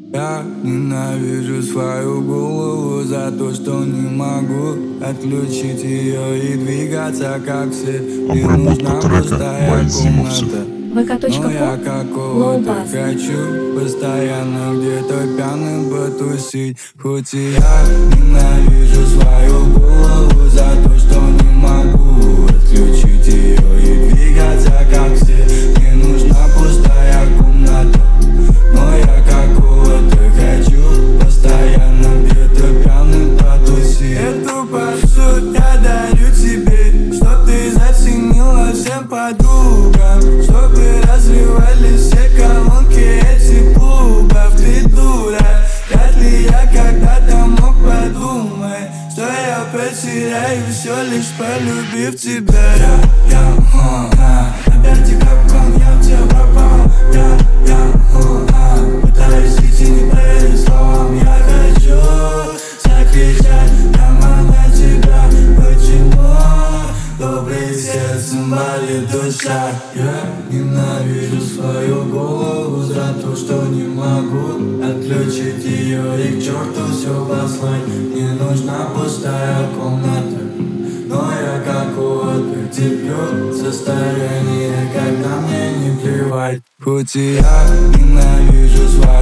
Я ненавижу свою голову за то, что не могу отключить ее и двигаться как все. Мне нужна пустая комната, но я какого-то хочу постоянно где-то пьяным потусить. Хоть и я ненавижу свою голову за то, что не могу отключить ее и двигаться как все. Мне нужна пустая комната, но я какого-то хочу постоянно где-то пьяным потусить. Эту пассу я дарю тебе, чтоб ты заценила всем подругам, чтобы разливались все колонки этих клубов. Ты дура, вряд ли я когда-то мог подумать, что я потеряю все, лишь полюбив тебя. Опять и капкан, я в тебя пропал. Пытаюсь идти, не поверить словам. Я хочу закричать прямо на тебя. Почему добрый сердцем болит душа? Я ненавижу свою голову за то, что не могу отключить ее и к черту все послать. Мне нужна пустая комната, но я какого-то терплю состояние, когда мне не плевать. Хоть и я ненавижу свою